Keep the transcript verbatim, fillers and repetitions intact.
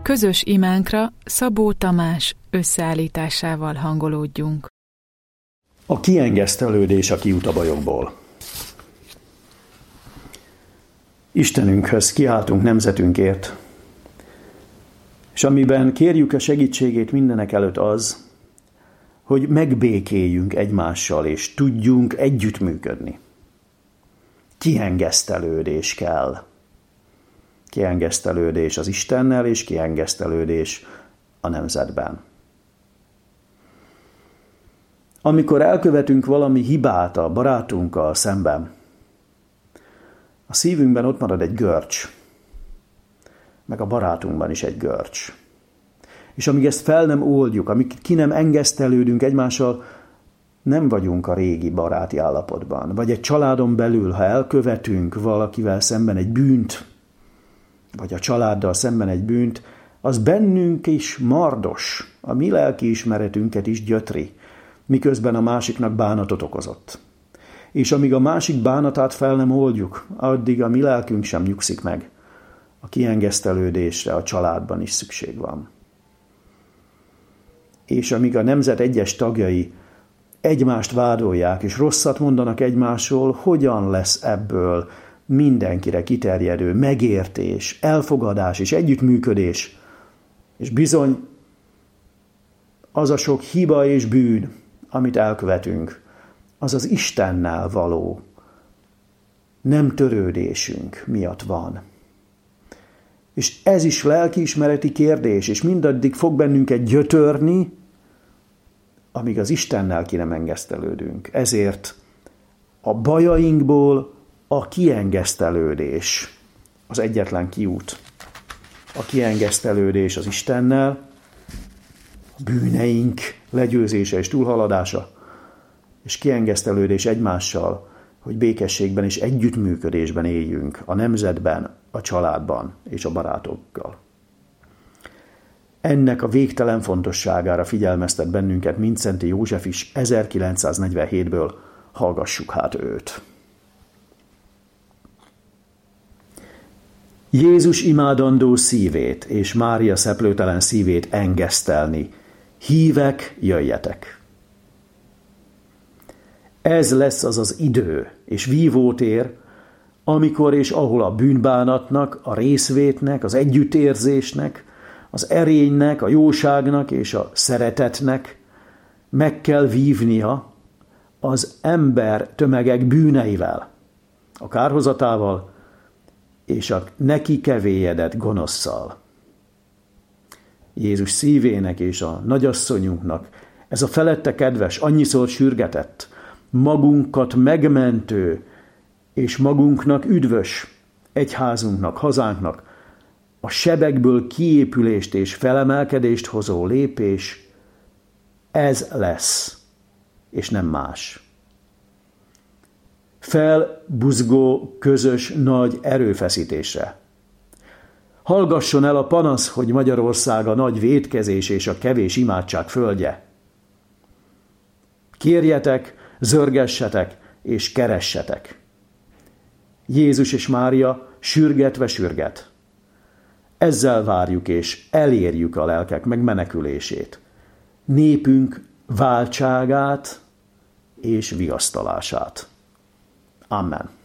közös imánkra Szabó Tamás összeállításával hangolódjunk. A kiengesztelődés a kiút a bajokból. Istenünkhöz kiáltunk nemzetünkért, és amiben kérjük a segítségét mindenek előtt az, hogy megbékéljünk egymással, és tudjunk együttműködni. Kiengesztelődés kell. Kiengesztelődés az Istennel, és kiengesztelődés a nemzetben. Amikor elkövetünk valami hibát a barátunkkal szemben, a szívünkben ott marad egy görcs, meg a barátunkban is egy görcs. És amíg ezt fel nem oldjuk, amíg ki nem engesztelődünk egymással, nem vagyunk a régi baráti állapotban. Vagy egy családon belül, ha elkövetünk valakivel szemben egy bűnt, vagy a családdal szemben egy bűnt, az bennünk is mardos, a mi lelkiismeretünket is gyötri, miközben a másiknak bánatot okozott. És amíg a másik bánatát fel nem oldjuk, addig a mi lelkünk sem nyugszik meg. A kiengesztelődésre a családban is szükség van. És amíg a nemzet egyes tagjai egymást vádolják, és rosszat mondanak egymásról, hogyan lesz ebből mindenkire kiterjedő megértés, elfogadás és együttműködés, és bizony az a sok hiba és bűn, amit elkövetünk, az az Istennel való nem törődésünk miatt van. És ez is lelkiismereti kérdés, és mindaddig fog bennünket gyötörni, amíg az Istennel ki nem engesztelődünk. Ezért a bajainkból a kiengesztelődés az egyetlen kiút. A kiengesztelődés az Istennel, a bűneink legyőzése és túlhaladása, és kiengesztelődés egymással, hogy békességben és együttműködésben éljünk a nemzetben, a családban és a barátokkal. Ennek a végtelen fontosságára figyelmeztet bennünket Mindszenty József is ezerkilencszáznegyvenhétből, hallgassuk hát őt. Jézus imádandó szívét és Mária szeplőtelen szívét engesztelni. Hívek, jöjjetek! Ez lesz az az idő és vívótér, amikor és ahol a bűnbánatnak, a részvétnek, az együttérzésnek, az erénynek, a jóságnak és a szeretetnek meg kell vívnia az ember tömegek bűneivel, a kárhozatával és a neki kevélyedett gonosszal. Jézus szívének és a nagyasszonyunknak ez a felette kedves, annyiszor sürgetett, magunkat megmentő és magunknak üdvös egyházunknak, hazánknak a sebekből kiépülést és felemelkedést hozó lépés, ez lesz, és nem más. Felbuzgó, közös, nagy erőfeszítésre. Hallgasson el a panasz, hogy Magyarország a nagy vétkezés és a kevés imádság földje. Kérjetek, zörgessetek és keressetek. Jézus és Mária sürgetve sürget. Ezzel várjuk és elérjük a lelkek megmenekülését, népünk váltságát és vigasztalását. Amen.